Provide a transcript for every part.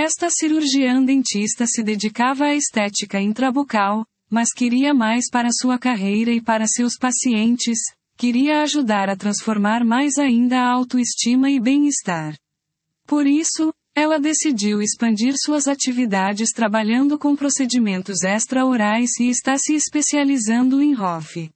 Esta cirurgiã dentista se dedicava à estética intrabucal, mas queria mais para sua carreira e para seus pacientes, queria ajudar a transformar mais ainda a autoestima e bem-estar. Por isso, ela decidiu expandir suas atividades trabalhando com procedimentos extraorais e está se especializando em ROF.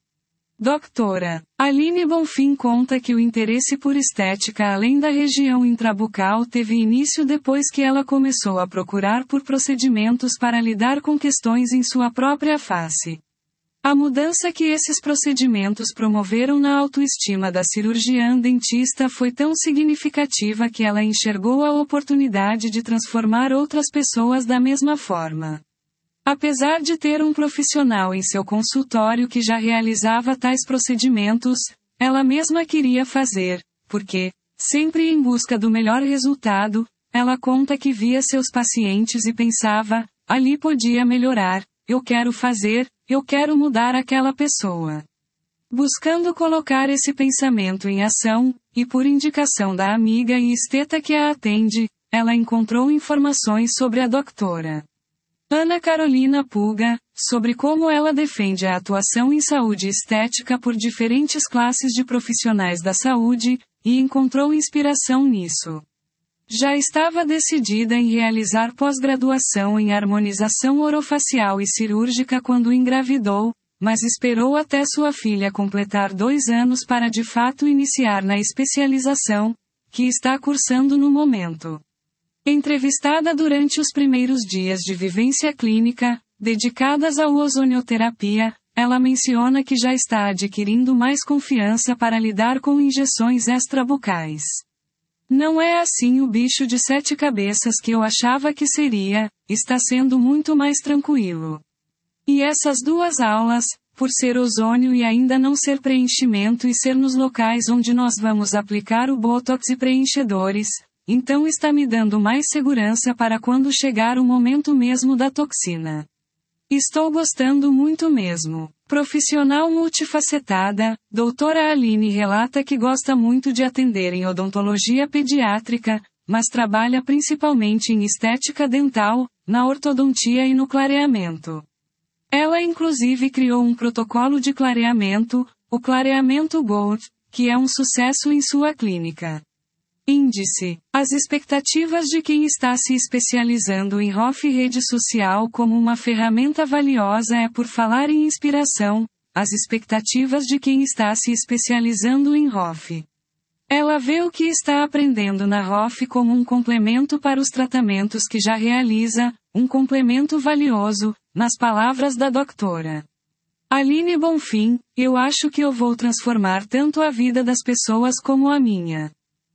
Doutora Aline Bonfim conta que o interesse por estética além da região intrabucal teve início depois que ela começou a procurar por procedimentos para lidar com questões em sua própria face. A mudança que esses procedimentos promoveram na autoestima da cirurgiã dentista foi tão significativa que ela enxergou a oportunidade de transformar outras pessoas da mesma forma. Apesar de ter um profissional em seu consultório que já realizava tais procedimentos, ela mesma queria fazer, porque, sempre em busca do melhor resultado, ela conta que via seus pacientes e pensava, ali podia melhorar, eu quero fazer, eu quero mudar aquela pessoa. Buscando colocar esse pensamento em ação, e por indicação da amiga e esteta que a atende, ela encontrou informações sobre a doutora Ana Carolina Puga, sobre como ela defende a atuação em saúde estética por diferentes classes de profissionais da saúde, e encontrou inspiração nisso. Já estava decidida em realizar pós-graduação em harmonização orofacial e cirúrgica quando engravidou, mas esperou até sua filha completar 2 anos para de fato iniciar na especialização, que está cursando no momento. Entrevistada durante os primeiros dias de vivência clínica, dedicadas à ozonioterapia, ela menciona que já está adquirindo mais confiança para lidar com injeções extrabucais. Não é assim o bicho de 7 cabeças que eu achava que seria, está sendo muito mais tranquilo. E essas 2 aulas, por ser ozônio e ainda não ser preenchimento e ser nos locais onde nós vamos aplicar o botox e preenchedores, então está me dando mais segurança para quando chegar o momento mesmo da toxina. Estou gostando muito mesmo. Profissional multifacetada, doutora Aline relata que gosta muito de atender em odontologia pediátrica, mas trabalha principalmente em estética dental, na ortodontia e no clareamento. Ela inclusive criou um protocolo de clareamento, o clareamento Gold, que é um sucesso em sua clínica. Índice. As expectativas de quem está se especializando em ROF rede social como uma ferramenta valiosa é por falar em inspiração, as expectativas de quem está se especializando em ROF. Ela vê o que está aprendendo na ROF como um complemento para os tratamentos que já realiza, um complemento valioso, nas palavras da doutora Aline Bonfim, eu acho que eu vou transformar tanto a vida das pessoas como a minha.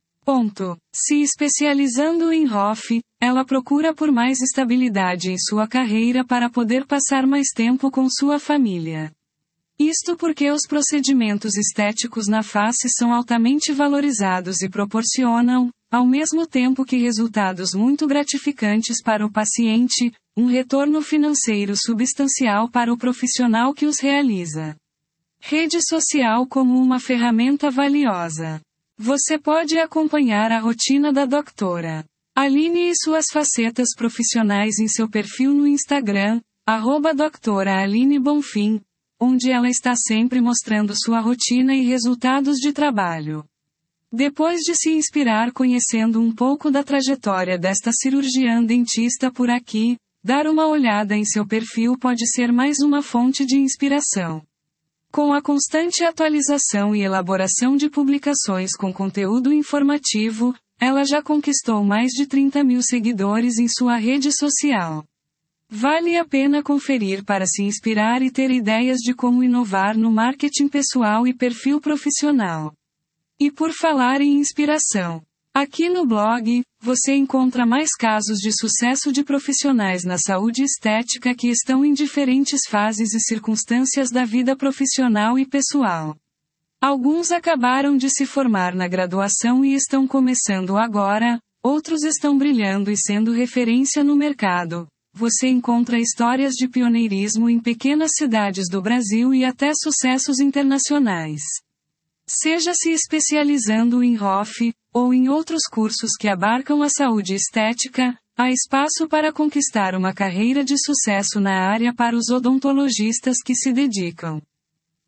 Se especializando em ROF, ela procura por mais estabilidade em sua carreira para poder passar mais tempo com sua família. Isto porque os procedimentos estéticos na face são altamente valorizados e proporcionam, ao mesmo tempo que resultados muito gratificantes para o paciente, um retorno financeiro substancial para o profissional que os realiza. Rede social como uma ferramenta valiosa. Você pode acompanhar a rotina da doutora Aline e suas facetas profissionais em seu perfil no Instagram, @doutora Aline Bonfim, onde ela está sempre mostrando sua rotina e resultados de trabalho. Depois de se inspirar conhecendo um pouco da trajetória desta cirurgiã dentista por aqui, dar uma olhada em seu perfil pode ser mais uma fonte de inspiração. Com a constante atualização e elaboração de publicações com conteúdo informativo, ela já conquistou mais de 30.000 seguidores em sua rede social. Vale a pena conferir para se inspirar e ter ideias de como inovar no marketing pessoal e perfil profissional. E por falar em inspiração, aqui no blog, você encontra mais casos de sucesso de profissionais na saúde estética que estão em diferentes fases e circunstâncias da vida profissional e pessoal. Alguns acabaram de se formar na graduação e estão começando agora, outros estão brilhando e sendo referência no mercado. Você encontra histórias de pioneirismo em pequenas cidades do Brasil e até sucessos internacionais. Seja se especializando em ROF, ou em outros cursos que abarcam a saúde estética, Há espaço para conquistar uma carreira de sucesso na área para os odontologistas que se dedicam